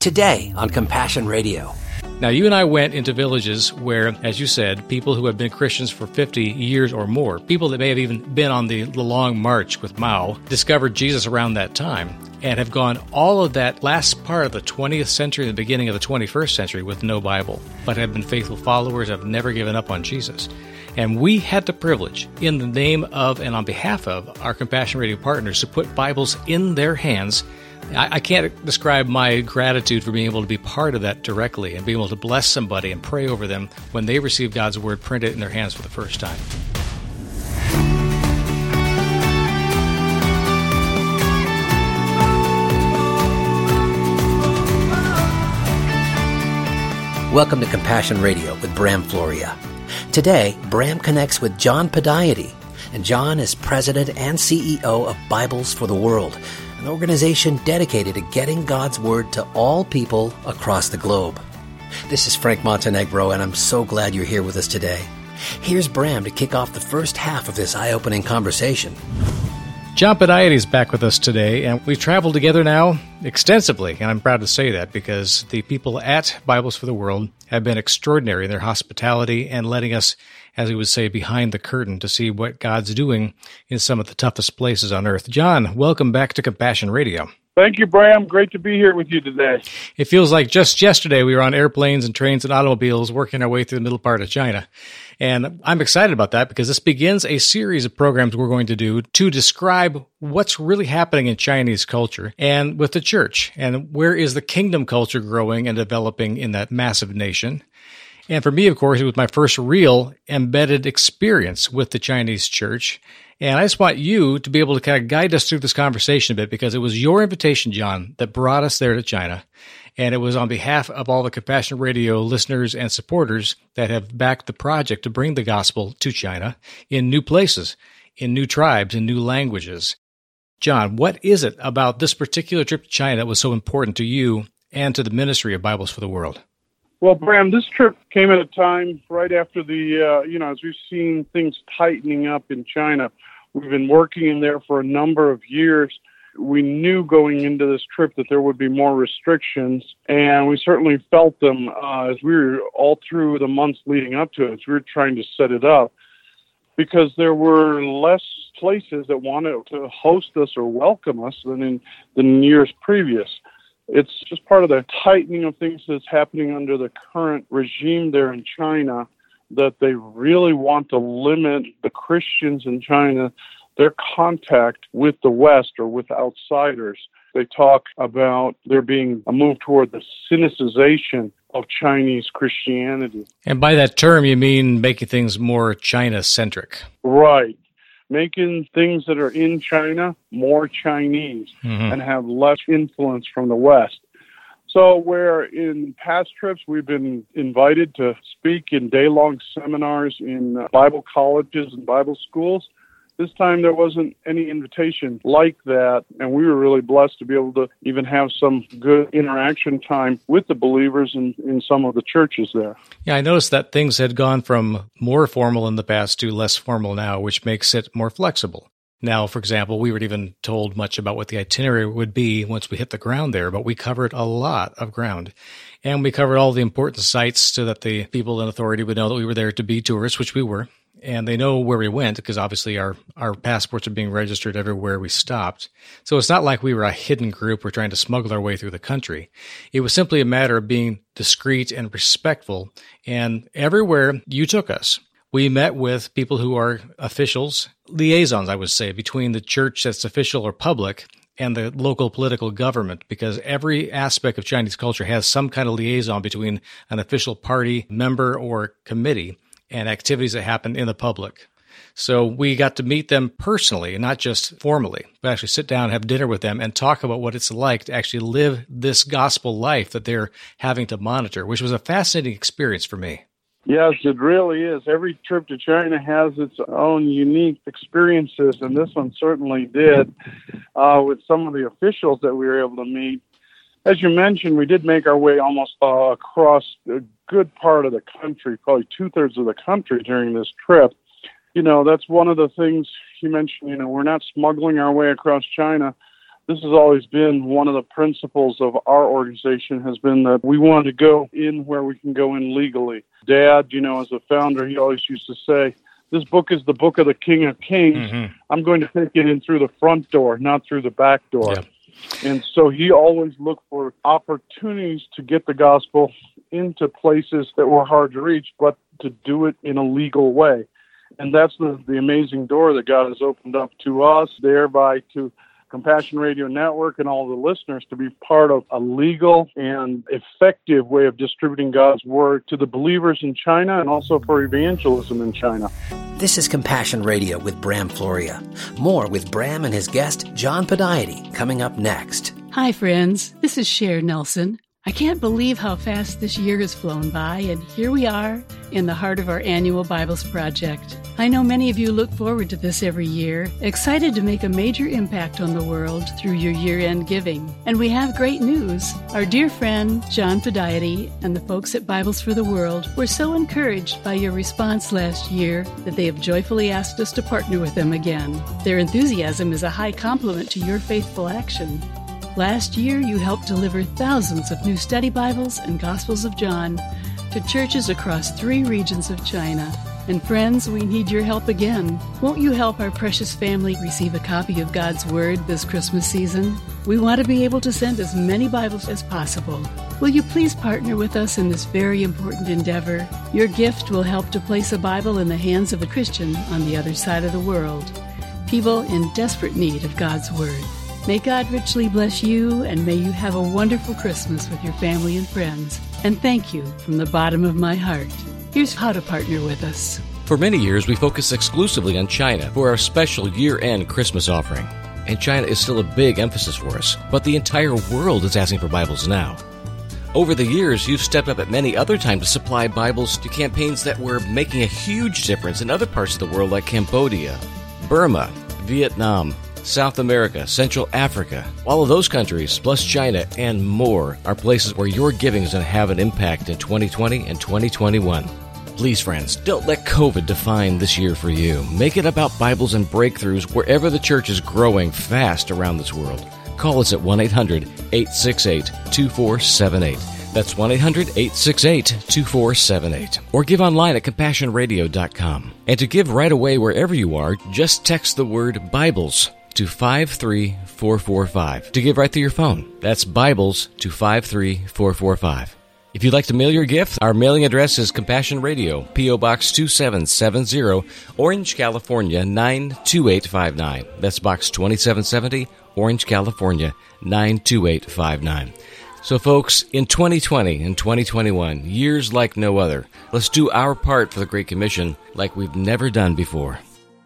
Today on Compassion Radio. Now, you and I went into villages where, as you said, people who have been Christians for 50 years or more, people that may have even been on the long march with Mao, discovered Jesus around that time and have gone all of that last part of the 20th century and the beginning of the 21st century with no Bible, but have been faithful followers, have never given up on Jesus. And we had the privilege, in the name of and on behalf of our Compassion Radio partners, to put Bibles in their hands. I can't describe my gratitude for being able to be part of that directly and being able to bless somebody and pray over them when they receive God's Word printed in their hands for the first time. Welcome to Compassion Radio with Bram Floria. Today, Bram connects with John Podiaty, and John is president and CEO of Bibles for the World, an organization dedicated to getting God's Word to all people across the globe. This is Frank Montenegro, and I'm so glad you're here with us today. Here's Bram to kick off the first half of this eye-opening conversation. John Podiaty is back with us today, and we've traveled together now extensively, and I'm proud to say that because the people at Bibles for the World have been extraordinary in their hospitality and letting us, as we would say, behind the curtain to see what God's doing in some of the toughest places on earth. John, welcome back to Compassion Radio. Thank you, Bram. Great to be here with you today. It feels like just yesterday we were on airplanes and trains and automobiles working our way through the middle part of China. And I'm excited about that because this begins a series of programs we're going to do to describe what's really happening in Chinese culture and with the church, and where is the kingdom culture growing and developing in that massive nation. And for me, of course, it was my first real embedded experience with the Chinese church. And I just want you to be able to kind of guide us through this conversation a bit because it was your invitation, John, that brought us there to China. And it was on behalf of all the Compassion Radio listeners and supporters that have backed the project to bring the gospel to China in new places, in new tribes, in new languages. John, what is it about this particular trip to China that was so important to you and to the ministry of Bibles for the World? Well, Bram, this trip came at a time right after as we've seen things tightening up in China. We've been working in there for a number of years. We knew going into this trip that there would be more restrictions, and we certainly felt them as we were all through the months leading up to it. We were trying to set it up because there were less places that wanted to host us or welcome us than in the years previous. It's just part of the tightening of things that's happening under the current regime there in China, that they really want to limit the Christians in China, their contact with the West or with outsiders. They talk about there being a move toward the Sinicization of Chinese Christianity. And by that term, you mean making things more China-centric. Right. Making things that are in China more Chinese and have less influence from the West. So where in past trips we've been invited to speak in day-long seminars in Bible colleges and Bible schools, this time there wasn't any invitation like that, and we were really blessed to be able to even have some good interaction time with the believers in some of the churches there. Yeah, I noticed that things had gone from more formal in the past to less formal now, which makes it more flexible. Now, for example, we weren't even told much about what the itinerary would be once we hit the ground there, but we covered a lot of ground. And we covered all the important sites so that the people in authority would know that we were there to be tourists, which we were. And they know where we went because obviously our passports are being registered everywhere we stopped. So it's not like we were a hidden group or trying to smuggle our way through the country. It was simply a matter of being discreet and respectful. And everywhere you took us, we met with people who are officials, liaisons, I would say, between the church that's official or public and the local political government, because every aspect of Chinese culture has some kind of liaison between an official party member or committee and activities that happen in the public. So we got to meet them personally, not just formally, but actually sit down, have dinner with them, and talk about what it's like to actually live this gospel life that they're having to monitor, which was a fascinating experience for me. Yes, it really is. Every trip to China has its own unique experiences, and this one certainly did with some of the officials that we were able to meet. As you mentioned, we did make our way almost across a good part of the country, probably two-thirds of the country during this trip. You know, that's one of the things you mentioned, we're not smuggling our way across China. This has always been one of the principles of our organization, has been that we want to go in where we can go in legally. Dad, as a founder, he always used to say, this book is the book of the King of Kings. Mm-hmm. I'm going to take it in through the front door, not through the back door. Yeah. And so he always looked for opportunities to get the gospel into places that were hard to reach, but to do it in a legal way. And that's the amazing door that God has opened up to us, thereby to Compassion Radio Network and all the listeners to be part of a legal and effective way of distributing God's Word to the believers in China and also for evangelism in China. This is Compassion Radio with Bram Floria. More with Bram and his guest, John Podiety, coming up next. Hi, friends. This is Cher Nelson. I can't believe how fast this year has flown by, and here we are in the heart of our annual Bibles Project. I know many of you look forward to this every year, excited to make a major impact on the world through your year-end giving. And we have great news. Our dear friend, John Podiety, and the folks at Bibles for the World were so encouraged by your response last year that they have joyfully asked us to partner with them again. Their enthusiasm is a high compliment to your faithful action. Last year, you helped deliver thousands of new study Bibles and Gospels of John to churches across 3 regions of China. And friends, we need your help again. Won't you help our precious family receive a copy of God's Word this Christmas season? We want to be able to send as many Bibles as possible. Will you please partner with us in this very important endeavor? Your gift will help to place a Bible in the hands of a Christian on the other side of the world. People in desperate need of God's Word. May God richly bless you, and may you have a wonderful Christmas with your family and friends. And thank you from the bottom of my heart. Here's how to partner with us. For many years, we focused exclusively on China for our special year-end Christmas offering. And China is still a big emphasis for us, but the entire world is asking for Bibles now. Over the years, you've stepped up at many other times to supply Bibles to campaigns that were making a huge difference in other parts of the world like Cambodia, Burma, Vietnam, South America, Central Africa. All of those countries, plus China and more, are places where your giving is going to have an impact in 2020 and 2021. Please, friends, don't let COVID define this year for you. Make it about Bibles and breakthroughs wherever the church is growing fast around this world. Call us at 1-800-868-2478. That's 1-800-868-2478. Or give online at CompassionRadio.com. And to give right away wherever you are, just text the word Bibles to 53445 to give right through your phone. That's Bibles to 53445. If you'd like to mail your gift, our mailing address is Compassion Radio, P.O. Box 2770, Orange, California 92859. That's Box 2770, Orange, California 92859. So folks, in 2020 and 2021, years like no other, let's do our part for the Great Commission like we've never done before.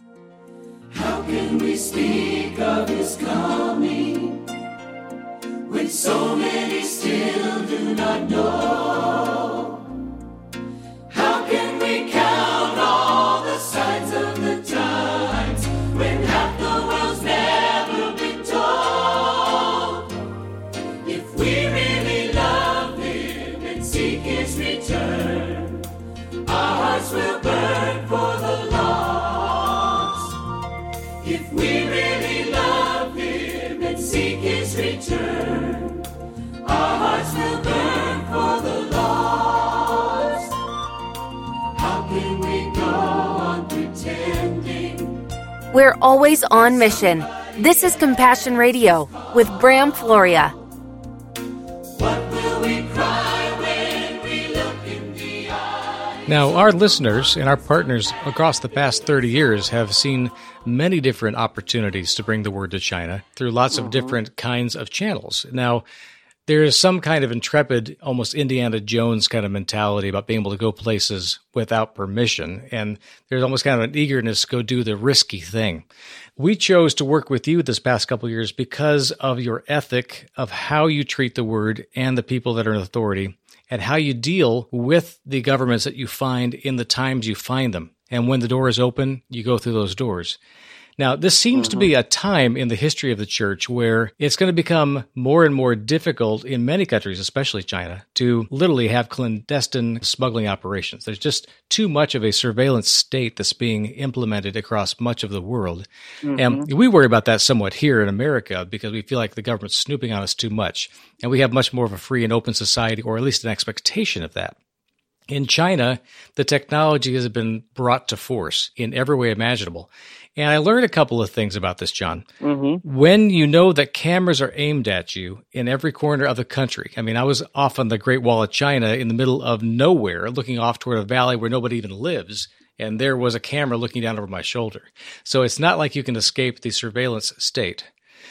How can we speak of His coming when so many still do not know? How can we count all the signs of the times when half the world's never been told? If we really love Him and seek His return, our hearts will burn for the lost. If we really love Him and seek His return, our hearts will burn for the lost. How can we go on pretending? We're always on mission. This is Compassion Radio with Bram Floria. What will we cry when we look in the eye? Now, our listeners and our partners across the past 30 years have seen many different opportunities to bring the word to China through lots of different kinds of channels. Now, there is some kind of intrepid, almost Indiana Jones kind of mentality about being able to go places without permission, and there's almost kind of an eagerness to go do the risky thing. We chose to work with you this past couple of years because of your ethic of how you treat the word and the people that are in authority, and how you deal with the governments that you find in the times you find them. And when the door is open, you go through those doors. Now, this seems to be a time in the history of the church where it's going to become more and more difficult in many countries, especially China, to literally have clandestine smuggling operations. There's just too much of a surveillance state that's being implemented across much of the world. And we worry about that somewhat here in America because we feel like the government's snooping on us too much. And we have much more of a free and open society, or at least an expectation of that. In China, the technology has been brought to force in every way imaginable. And I learned a couple of things about this, John. When you know that cameras are aimed at you in every corner of the country. I mean, I was off on the Great Wall of China in the middle of nowhere, looking off toward a valley where nobody even lives. And there was a camera looking down over my shoulder. So it's not like you can escape the surveillance state.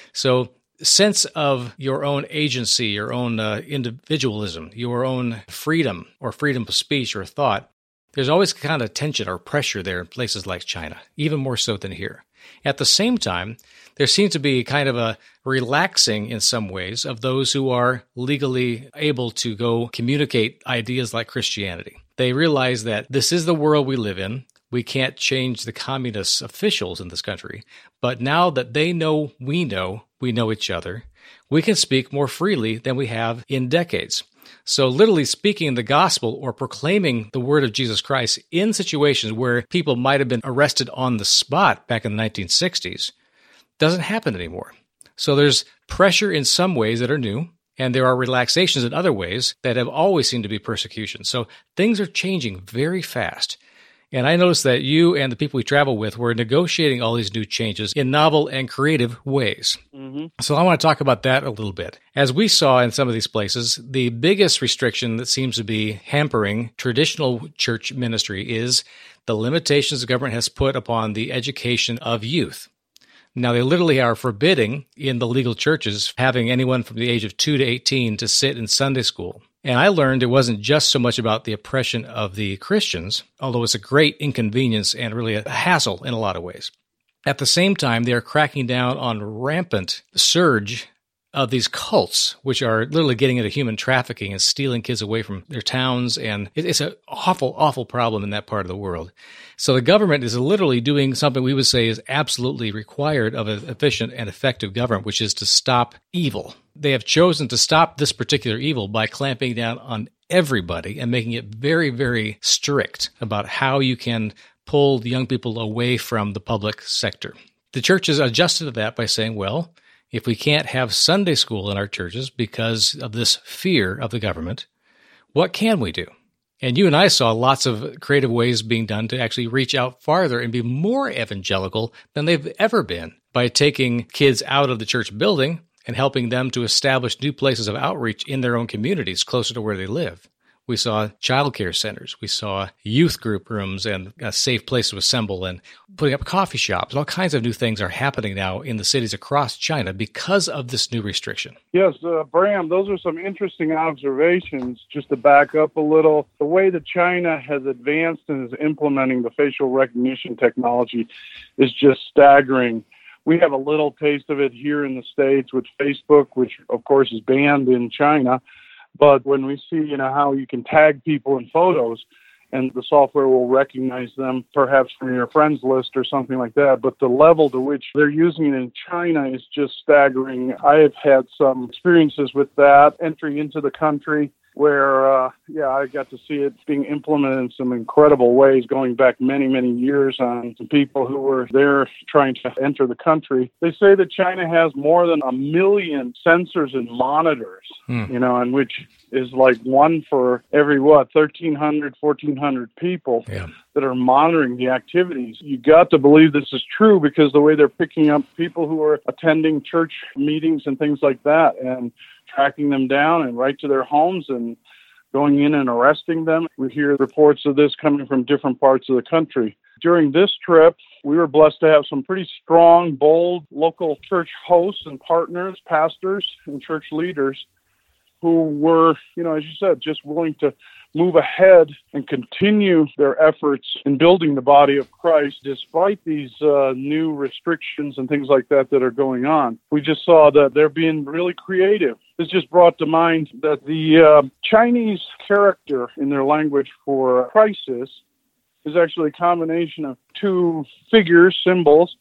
So sense of your own agency, your own individualism, your own freedom or freedom of speech or thought, there's always kind of tension or pressure there in places like China, even more so than here. At the same time, there seems to be kind of a relaxing in some ways of those who are legally able to go communicate ideas like Christianity. They realize that this is the world we live in. We can't change the communist officials in this country. But now that they know we know each other, we can speak more freely than we have in decades. So literally speaking the gospel or proclaiming the word of Jesus Christ in situations where people might have been arrested on the spot back in the 1960s doesn't happen anymore. So there's pressure in some ways that are new, and there are relaxations in other ways that have always seemed to be persecution. So things are changing very fast. And I noticed that you and the people we travel with were negotiating all these new changes in novel and creative ways. So I want to talk about that a little bit. As we saw in some of these places, the biggest restriction that seems to be hampering traditional church ministry is the limitations the government has put upon the education of youth. Now, they literally are forbidding in the legal churches having anyone from the age of 2 to 18 to sit in Sunday school. And I learned it wasn't just so much about the oppression of the Christians, although it's a great inconvenience and really a hassle in a lot of ways. At the same time, they are cracking down on rampant surge of these cults, which are literally getting into human trafficking and stealing kids away from their towns. And it's an awful, awful problem in that part of the world. So the government is literally doing something we would say is absolutely required of an efficient and effective government, which is to stop evil. They have chosen to stop this particular evil by clamping down on everybody and making it very, very strict about how you can pull the young people away from the public sector. The church has adjusted to that by saying, well, if we can't have Sunday school in our churches because of this fear of the government, what can we do? And you and I saw lots of creative ways being done to actually reach out farther and be more evangelical than they've ever been by taking kids out of the church building and helping them to establish new places of outreach in their own communities closer to where they live. We saw childcare centers. We saw youth group rooms and a safe place to assemble and putting up coffee shops. All kinds of new things are happening now in the cities across China because of this new restriction. Yes, Bram, those are some interesting observations. Just to back up a little, the way that China has advanced and is implementing the facial recognition technology is just staggering. We have a little taste of it here in the States with Facebook, which, of course, is banned in China. But when we see, how you can tag people in photos and the software will recognize them perhaps from your friends list or something like that. But the level to which they're using it in China is just staggering. I have had some experiences with that entry into the country where, I got to see it being implemented in some incredible ways going back many, many years on some people who were there trying to enter the country. They say that China has more than 1 million sensors and monitors, and which is like one for every, 1,300, 1,400 people that are monitoring the activities. You got to believe this is true because the way they're picking up people who are attending church meetings and things like that and tracking them down and right to their homes and going in and arresting them. We hear reports of this coming from different parts of the country. During this trip, we were blessed to have some pretty strong, bold local church hosts and partners, pastors and church leaders who were, as you said, just willing to move ahead and continue their efforts in building the body of Christ despite these new restrictions and things like that are going on. We just saw that they're being really creative. This just brought to mind that the Chinese character in their language for crisis is actually a combination of two figures, symbols,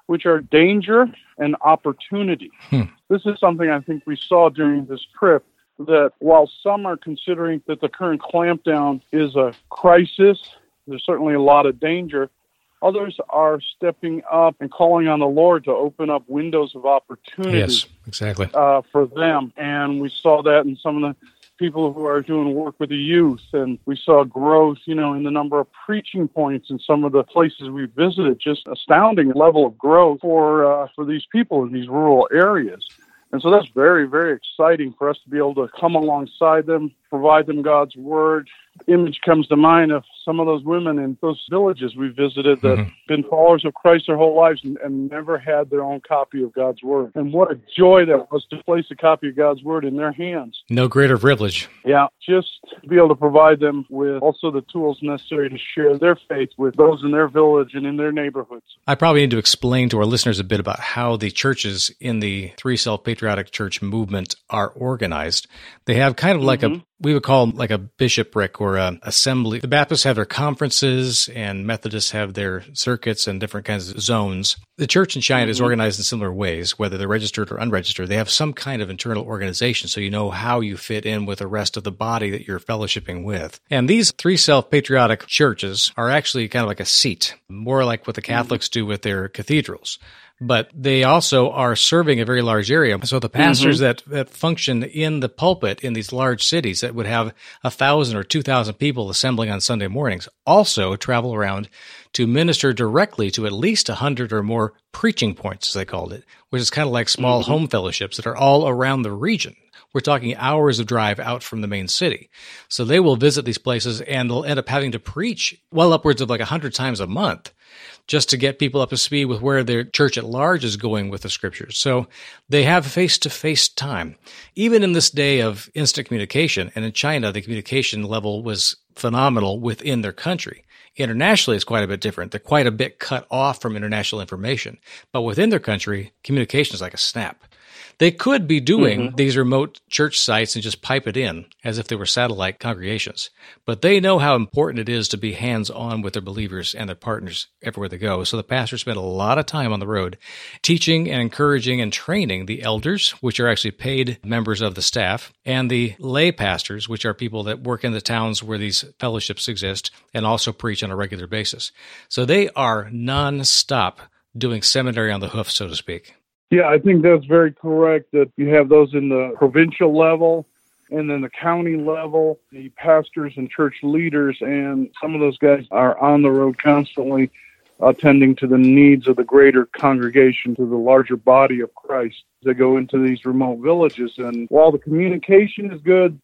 which are danger and opportunity. This is something I think we saw during this trip, that while some are considering that the current clampdown is a crisis, there's certainly a lot of danger, others are stepping up and calling on the Lord to open up windows of opportunity. Yes, exactly. For them. And we saw that in some of the people who are doing work with the youth, and we saw growth, in the number of preaching points in some of the places we visited. Just astounding level of growth for these people in these rural areas. And so that's very, very exciting for us to be able to come alongside them, provide them God's word. Image comes to mind of some of those women in those villages we visited that have been followers of Christ their whole lives and never had their own copy of God's word. And what a joy that was to place a copy of God's word in their hands. No greater privilege. Yeah, just to be able to provide them with also the tools necessary to share their faith with those in their village and in their neighborhoods. I probably need to explain to our listeners a bit about how the churches in the Three Self-Patriotic Church movement are organized. They have kind of like we would call them like a bishopric or a assembly. The Baptists have their conferences and Methodists have their circuits and different kinds of zones. The church in China is organized in similar ways, whether they're registered or unregistered. They have some kind of internal organization so you know how you fit in with the rest of the body that you're fellowshipping with. And these Three Self-Patriotic churches are actually kind of like a seat, more like what the Catholics do with their cathedrals. But they also are serving a very large area. So the pastors that function in the pulpit in these large cities that would have 1,000 or 2,000 people assembling on Sunday mornings also travel around to minister directly to at least 100 or more preaching points, as they called it, which is kind of like small home fellowships that are all around the region. We're talking hours of drive out from the main city. So they will visit these places and they'll end up having to preach well upwards of like 100 times a month just to get people up to speed with where their church at large is going with the scriptures. So they have face-to-face time. Even in this day of instant communication, and in China, the communication level was phenomenal within their country. Internationally, it's quite a bit different. They're quite a bit cut off from international information. But within their country, communication is like a snap. They could be doing these remote church sites and just pipe it in as if they were satellite congregations. But they know how important it is to be hands-on with their believers and their partners everywhere they go. So the pastors spend a lot of time on the road teaching and encouraging and training the elders, which are actually paid members of the staff, and the lay pastors, which are people that work in the towns where these fellowships exist and also preach on a regular basis. So they are non-stop doing seminary on the hoof, so to speak. Yeah, I think that's very correct, that you have those in the provincial level and then the county level, the pastors and church leaders, and some of those guys are on the road constantly attending to the needs of the greater congregation, to the larger body of Christ. They go into these remote villages, and while the communication is good,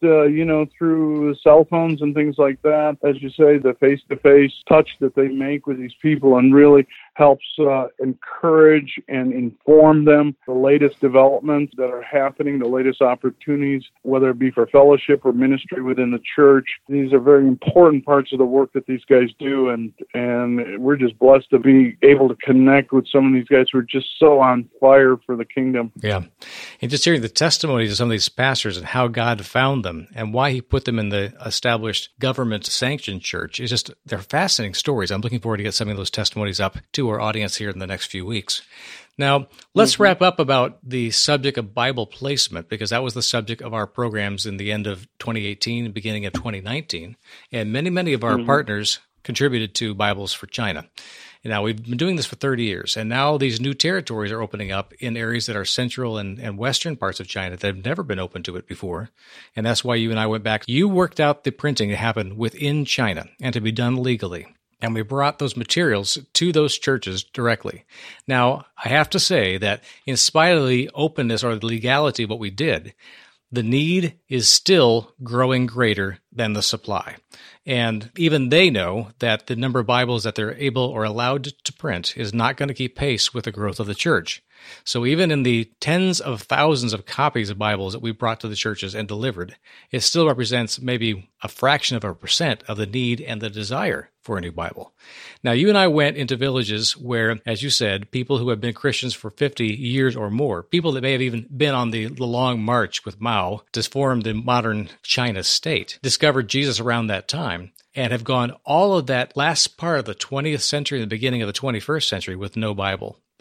through cell phones and things like that, as you say, the face-to-face touch that they make with these people and really helps encourage and inform them the latest developments that are happening, the latest opportunities, whether it be for fellowship or ministry within the church. These are very important parts of the work that these guys do, and we're just blessed to be able to connect with some of these guys who are just so on fire for the kingdom. Yeah. And just hearing the testimonies of some of these pastors and how God found them and why he put them in the established government-sanctioned church, they're fascinating stories. I'm looking forward to get some of those testimonies up to our audience here in the next few weeks. Now, let's wrap up about the subject of Bible placement, because that was the subject of our programs in the end of 2018 and beginning of 2019. And many of our partners contributed to Bibles for China. Now, we've been doing this for 30 years, and now these new territories are opening up in areas that are central and western parts of China that have never been open to it before. And that's why you and I went back. You worked out the printing to happen within China and to be done legally. And we brought those materials to those churches directly. Now, I have to say that in spite of the openness or the legality of what we did, the need is still growing greater than the supply. And even they know that the number of Bibles that they're able or allowed to print is not going to keep pace with the growth of the church. So even in the tens of thousands of copies of Bibles that we brought to the churches and delivered, it still represents maybe a fraction of a percent of the need and the desire for a new Bible. Now, you and I went into villages where, as you said, people who have been Christians for 50 years or more, people that may have even been on the long march with Mao to form the modern China state, discovered Jesus around that time and have gone all of that last part of the 20th century and the beginning of the 21st century with no Bible.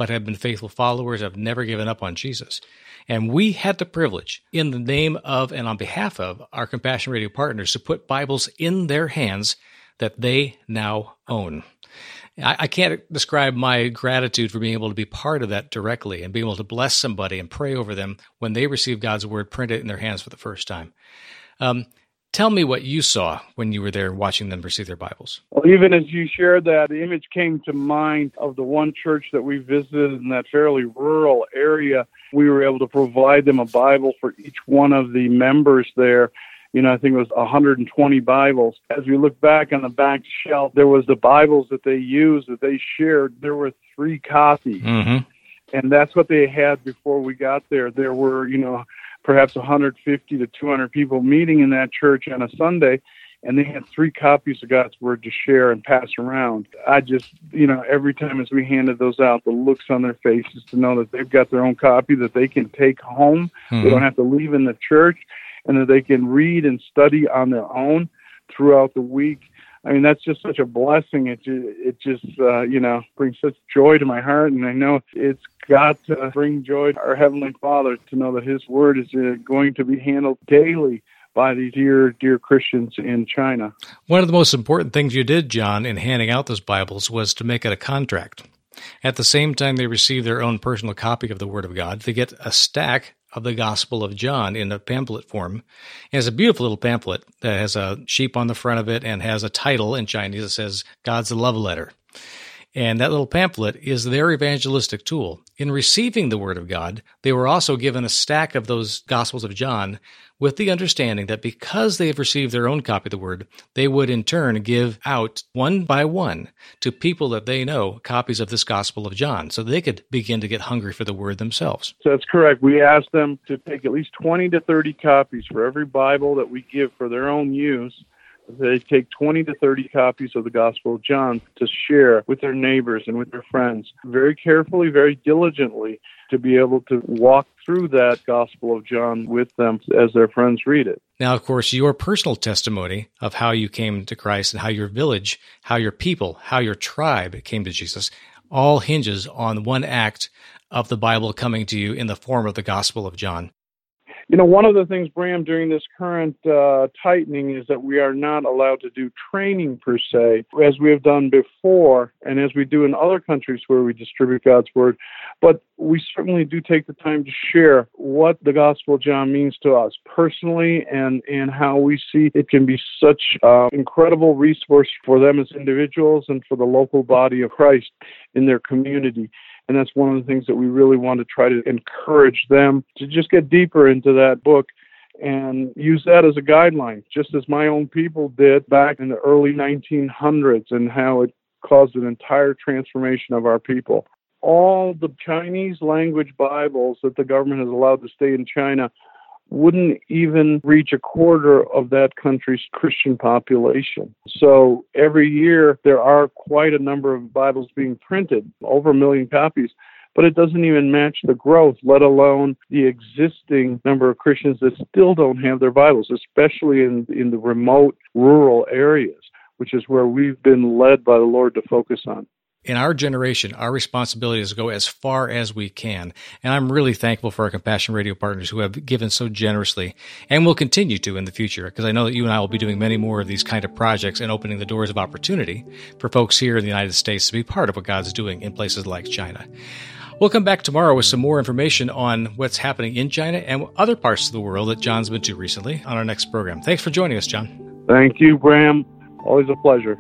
but have been faithful followers, have never given up on Jesus. And we had the privilege, in the name of and on behalf of our Compassion Radio partners, to put Bibles in their hands that they now own. I can't describe my gratitude for being able to be part of that directly and being able to bless somebody and pray over them when they receive God's Word printed in their hands for the first time. Tell me what you saw when you were there watching them receive their Bibles. Well, even as you shared that, the image came to mind of the one church that we visited in that fairly rural area. We were able to provide them a Bible for each one of the members there. I think it was 120 Bibles. As we look back on the back shelf, there was the Bibles that they used, that they shared. There were 3 copies. Mm-hmm. And that's what they had before we got there. There were, perhaps 150 to 200 people meeting in that church on a Sunday, and they had 3 copies of God's Word to share and pass around. I just, every time as we handed those out, the looks on their faces to know that they've got their own copy that they can take home. Mm-hmm. They don't have to leave in the church, and that they can read and study on their own throughout the week. I mean, that's just such a blessing. It just brings such joy to my heart, and I know it's got to bring joy to our Heavenly Father to know that His Word is going to be handled daily by these dear Christians in China. One of the most important things you did, John, in handing out those Bibles was to make it a contract. At the same time they receive their own personal copy of the Word of God, they get a stack of the Gospel of John in a pamphlet form. And it's a beautiful little pamphlet that has a sheep on the front of it and has a title in Chinese that says, God's Love Letter. And that little pamphlet is their evangelistic tool. In receiving the Word of God, they were also given a stack of those Gospels of John with the understanding that because they have received their own copy of the Word, they would in turn give out one by one to people that they know copies of this Gospel of John so they could begin to get hungry for the Word themselves. That's correct. We asked them to take at least 20 to 30 copies for every Bible that we give for their own use. They take 20 to 30 copies of the Gospel of John to share with their neighbors and with their friends, very carefully, very diligently, to be able to walk through that Gospel of John with them as their friends read it. Now, of course, your personal testimony of how you came to Christ and how your village, how your people, how your tribe came to Jesus, all hinges on one act of the Bible coming to you in the form of the Gospel of John. One of the things, Bram, during this current tightening is that we are not allowed to do training per se, as we have done before, and as we do in other countries where we distribute God's Word. But we certainly do take the time to share what the Gospel of John means to us personally and how we see it can be such an incredible resource for them as individuals and for the local body of Christ in their community. And that's one of the things that we really want to try to encourage them to just get deeper into that book and use that as a guideline, just as my own people did back in the early 1900s and how it caused an entire transformation of our people. All the Chinese language Bibles that the government has allowed to stay in China wouldn't even reach a quarter of that country's Christian population. So every year there are quite a number of Bibles being printed, over 1 million copies, but it doesn't even match the growth, let alone the existing number of Christians that still don't have their Bibles, especially in the remote rural areas, which is where we've been led by the Lord to focus on. In our generation, our responsibility is to go as far as we can. And I'm really thankful for our Compassion Radio partners who have given so generously and will continue to in the future, because I know that you and I will be doing many more of these kind of projects and opening the doors of opportunity for folks here in the United States to be part of what God's doing in places like China. We'll come back tomorrow with some more information on what's happening in China and other parts of the world that John's been to recently on our next program. Thanks for joining us, John. Thank you, Bram. Always a pleasure.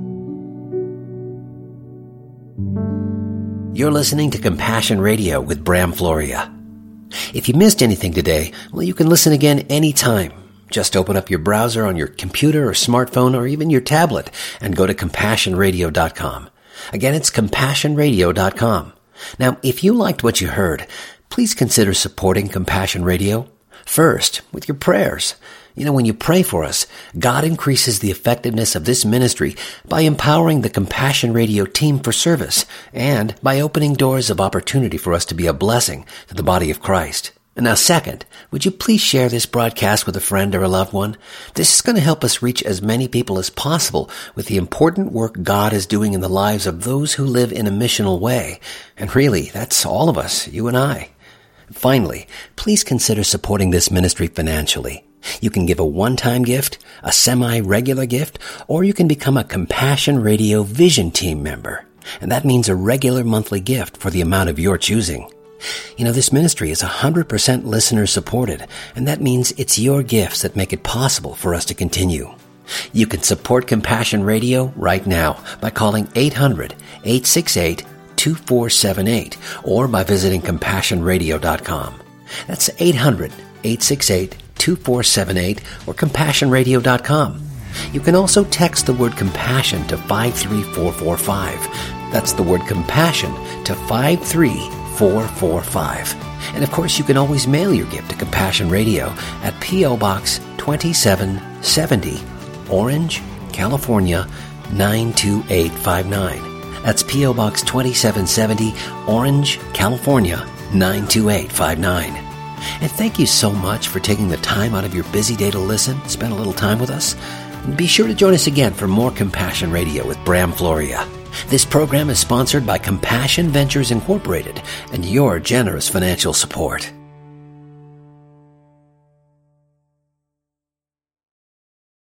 You're listening to Compassion Radio with Bram Floria. If you missed anything today, well, you can listen again anytime. Just open up your browser on your computer or smartphone or even your tablet and go to CompassionRadio.com. Again, it's CompassionRadio.com. Now, if you liked what you heard, please consider supporting Compassion Radio. First, with your prayers. When you pray for us, God increases the effectiveness of this ministry by empowering the Compassion Radio team for service and by opening doors of opportunity for us to be a blessing to the body of Christ. And now second, would you please share this broadcast with a friend or a loved one? This is going to help us reach as many people as possible with the important work God is doing in the lives of those who live in a missional way. And really, that's all of us, you and I. Finally, please consider supporting this ministry financially. You can give a one-time gift, a semi-regular gift, or you can become a Compassion Radio Vision Team member. And that means a regular monthly gift for the amount of your choosing. You know, this ministry is 100% listener supported, and that means it's your gifts that make it possible for us to continue. You can support Compassion Radio right now by calling 800-868-2478 or by visiting CompassionRadio.com. That's 800-868-2478 or CompassionRadio.com. You can also text the word compassion to 53445. That's the word compassion to 53445. And of course, you can always mail your gift to Compassion Radio at P.O. Box 2770, Orange, California 92859. That's P.O. Box 2770, Orange, California 92859. And thank you so much for taking the time out of your busy day to listen, spend a little time with us. And be sure to join us again for more Compassion Radio with Bram Floria. This program is sponsored by Compassion Ventures Incorporated and your generous financial support.